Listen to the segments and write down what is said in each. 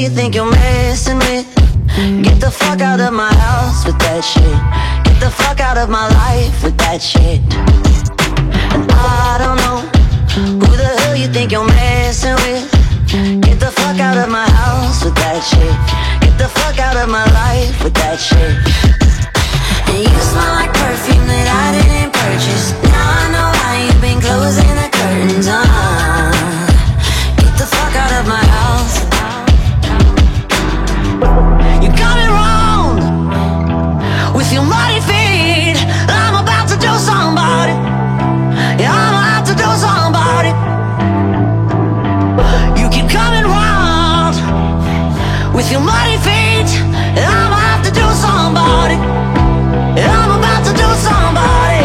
you think you're messing with? Get the fuck out of my house with that shit. Get the fuck out of my life with that shit. And I don't know who the hell you think you're messing with. Get the fuck out of my house with that shit. Get the fuck out of my life with that shit. And you smell like perfume that I didn't purchase. Now I know why you've been closing the curtains. Get the fuck out of my house. You got it wrong with your muddy feet. I'm about to do somebody. Yeah, I'm about to do somebody. You keep coming round with your muddy feet. I'm about to do somebody. Yeah, I'm about to do somebody.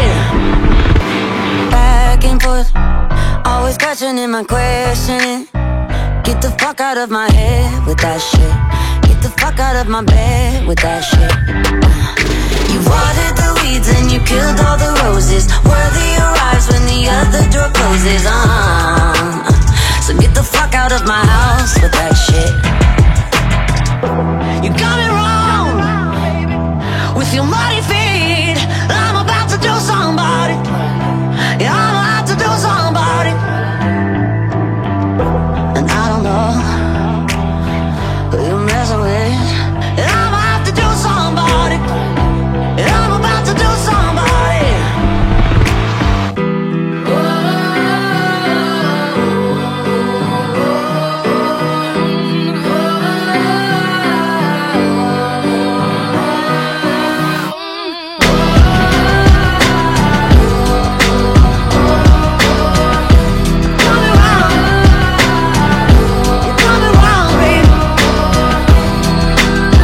Back and forth, always questioning my questioning. Get the fuck out of my head with that shit. Get the fuck out of my bed with that shit. You watered the weeds and you killed all the roses. Worthy arrives when the other door closes. So get the fuck out of my house with that shit. You got it wrong with your muddy feet. I'm about to do somebody. Yeah, I'm about to do somebody. And I don't know who you're messing with. And I'm about to do somebody. And I'm about to do somebody.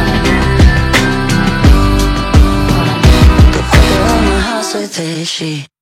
She